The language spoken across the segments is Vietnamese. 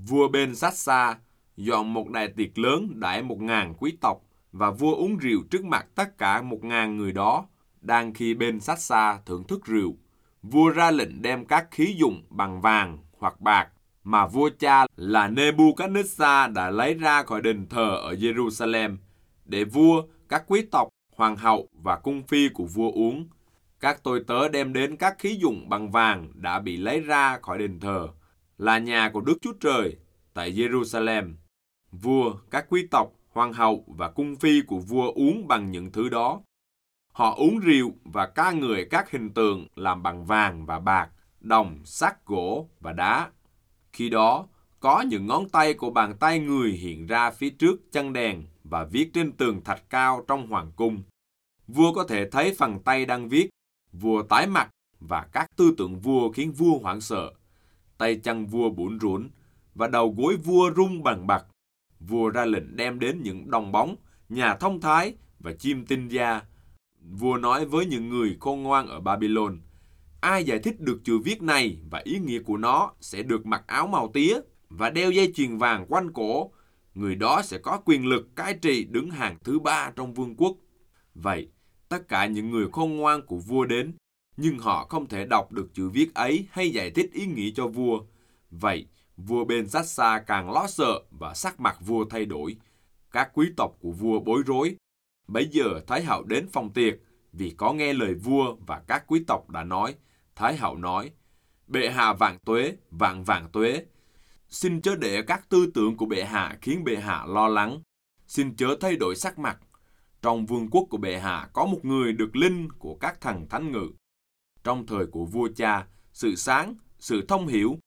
Vua Ben-sát-sa dọn một đại tiệc lớn đãi 1.000 quý tộc, và vua uống rượu trước mặt tất cả 1.000 người đó. Đang khi Ben-sát-sa thưởng thức rượu, vua ra lệnh đem các khí dụng bằng vàng hoặc bạc mà vua cha là Nebuchadnezzar đã lấy ra khỏi đền thờ ở Jerusalem, để vua, các quý tộc, hoàng hậu và cung phi của vua uống. Các tôi tớ đem đến các khí dụng bằng vàng đã bị lấy ra khỏi đền thờ, là nhà của Đức Chúa Trời tại Jerusalem. Vua, các quý tộc, hoàng hậu và cung phi của vua uống bằng những thứ đó. Họ uống rượu và ca ngợi các hình tượng làm bằng vàng và bạc, đồng, sắt, gỗ và đá. Khi đó, có những ngón tay của bàn tay người hiện ra phía trước chân đèn và viết trên tường thạch cao trong hoàng cung. Vua có thể thấy phần tay đang viết. Vua tái mặt và các tư tưởng vua khiến vua hoảng sợ. Tay chân vua bủn rủn và đầu gối vua rung bần bật. Vua ra lệnh đem đến những đồng bóng, nhà thông thái và chim tinh gia. Vua nói với những người khôn ngoan ở Babylon: ai giải thích được chữ viết này và ý nghĩa của nó sẽ được mặc áo màu tía và đeo dây chuyền vàng quanh cổ. Người đó sẽ có quyền lực cai trị đứng hàng thứ 3 trong vương quốc. Vậy, tất cả những người khôn ngoan của vua đến, nhưng họ không thể đọc được chữ viết ấy hay giải thích ý nghĩa cho vua. Vậy, vua Ben-sát-sa càng lo sợ và sắc mặt vua thay đổi. Các quý tộc của vua bối rối. Bấy giờ Thái hậu đến phòng tiệc, vì có nghe lời vua và các quý tộc đã nói. Thái hậu nói: bệ hạ vạn tuế, vạn vạn tuế. Xin chớ để các tư tưởng của bệ hạ khiến bệ hạ lo lắng. Xin chớ thay đổi sắc mặt. Trong vương quốc của bệ hạ có một người được linh của các thần thánh ngự. Trong thời của vua cha, sự sáng, sự thông hiểu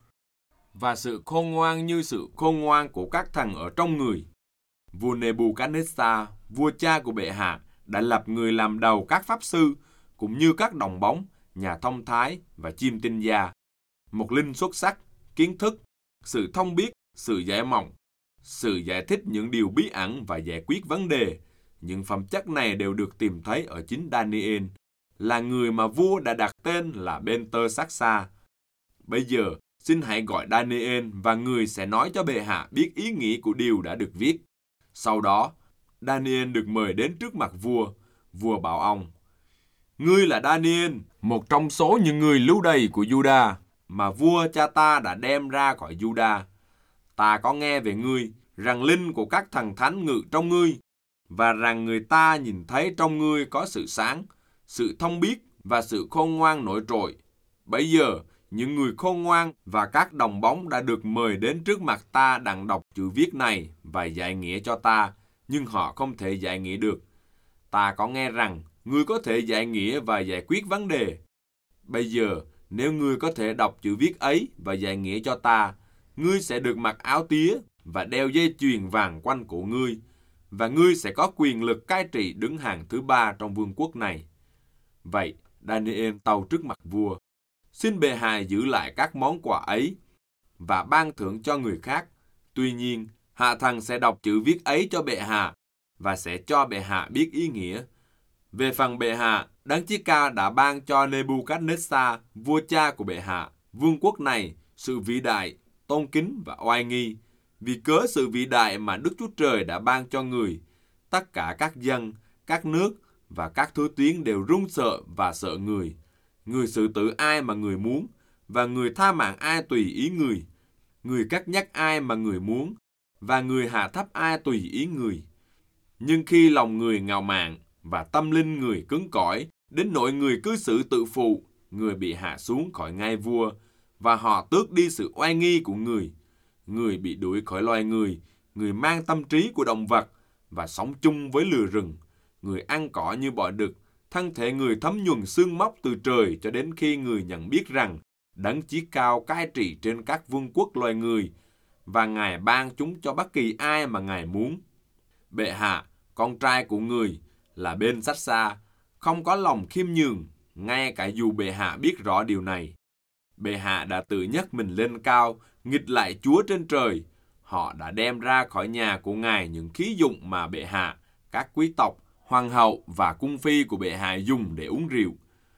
và sự khôn ngoan như sự khôn ngoan của các thần ở trong người. Vua Nebuchadnezzar, vua cha của bệ hạ, đã lập người làm đầu các pháp sư, cũng như các đồng bóng, nhà thông thái và chim tinh gia. Một linh xuất sắc, kiến thức, sự thông biết, sự giải mộng, sự giải thích những điều bí ẩn và giải quyết vấn đề. Những phẩm chất này đều được tìm thấy ở chính Daniel, là người mà vua đã đặt tên là Belteshazzar. Bây giờ, xin hãy gọi Daniel và người sẽ nói cho bệ hạ biết ý nghĩa của điều đã được viết. Sau đó, Daniel được mời đến trước mặt vua. Vua bảo ông: ngươi là Daniel, một trong số những người lưu đày của Juda mà vua cha ta đã đem ra khỏi Juda. Ta có nghe về ngươi, rằng linh của các thần thánh ngự trong ngươi, và rằng người ta nhìn thấy trong ngươi có sự sáng, sự thông biết và sự khôn ngoan nổi trội. Bây giờ, những người khôn ngoan và các đồng bóng đã được mời đến trước mặt ta đặng đọc chữ viết này và giải nghĩa cho ta, nhưng họ không thể giải nghĩa được. Ta có nghe rằng ngươi có thể giải nghĩa và giải quyết vấn đề. Bây giờ, nếu ngươi có thể đọc chữ viết ấy và giải nghĩa cho ta, ngươi sẽ được mặc áo tía và đeo dây chuyền vàng quanh cổ ngươi, và ngươi sẽ có quyền lực cai trị đứng hàng thứ 3 trong vương quốc này. Vậy, Daniel tâu trước mặt vua: xin bệ hạ giữ lại các món quà ấy và ban thưởng cho người khác. Tuy nhiên, hạ thần sẽ đọc chữ viết ấy cho bệ hạ và sẽ cho bệ hạ biết ý nghĩa. Về phần bệ hạ, Đấng Chí Cao đã ban cho Nebuchadnezzar, vua cha của bệ hạ, vương quốc này, sự vĩ đại, tôn kính và oai nghi. Vì cớ sự vĩ đại mà Đức Chúa Trời đã ban cho người, tất cả các dân, các nước và các thứ tiếng đều run sợ và sợ người. Người xử tử ai mà người muốn, và người tha mạng ai tùy ý người. Người cắt nhắc ai mà người muốn, và người hạ thấp ai tùy ý người. Nhưng khi lòng người ngạo mạn và tâm linh người cứng cỏi, đến nỗi người cư xử tự phụ, người bị hạ xuống khỏi ngai vua, và họ tước đi sự oai nghi của người. Người bị đuổi khỏi loài người, người mang tâm trí của động vật và sống chung với lừa rừng. Người ăn cỏ như bọ đực, thân thể người thấm nhuần xương móc từ trời cho đến khi người nhận biết rằng Đấng Chí Cao cai trị trên các vương quốc loài người, và Ngài ban chúng cho bất kỳ ai mà Ngài muốn. Bệ hạ, con trai của người là Ben-sát-sa, không có lòng khiêm nhường, ngay cả dù bệ hạ biết rõ điều này. Bệ hạ đã tự nhấc mình lên cao, nghịch lại Chúa trên trời. Họ đã đem ra khỏi nhà của Ngài những khí dụng mà bệ hạ, các quý tộc, hoàng hậu và cung phi của bệ hạ dùng để uống rượu.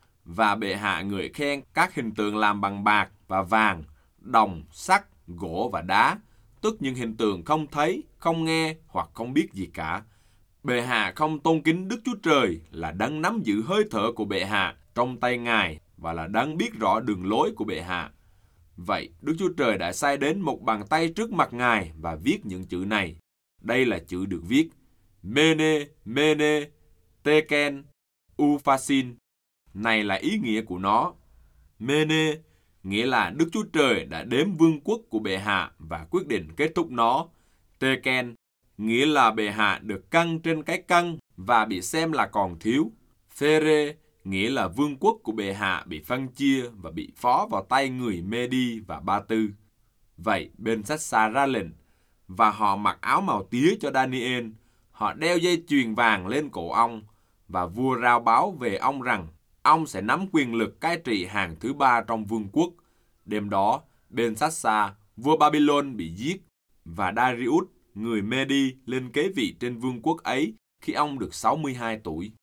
Và bệ hạ ngợi khen các hình tượng làm bằng bạc và vàng, đồng, sắt, gỗ và đá, tức những hiện tượng không thấy, không nghe hoặc không biết gì cả. Bệ hạ không tôn kính Đức Chúa Trời là đấng nắm giữ hơi thở của bệ hạ trong tay Ngài và là đấng biết rõ đường lối của bệ hạ. Vậy, Đức Chúa Trời đã sai đến một bàn tay trước mặt Ngài và viết những chữ này. Đây là chữ được viết: Mene, Mene, Tekel, Upharsin. Này là ý nghĩa của nó. Mene nghĩa là Đức Chúa Trời đã đếm vương quốc của bệ hạ và quyết định kết thúc nó. Tekel nghĩa là bệ hạ được cân trên cái cân và bị xem là còn thiếu. Phere nghĩa là vương quốc của bệ hạ bị phân chia và bị phó vào tay người Medi và Ba Tư. Vậy Belshazzar ra lệnh, và họ mặc áo màu tía cho Daniel. Họ đeo dây chuyền vàng lên cổ ông, và vua rao báo về ông rằng ông sẽ nắm quyền lực cai trị hàng thứ 3 trong vương quốc. Đêm đó, Belshazzar, vua Babylon bị giết, và Darius, người Medi, lên kế vị trên vương quốc ấy khi ông được 62 tuổi.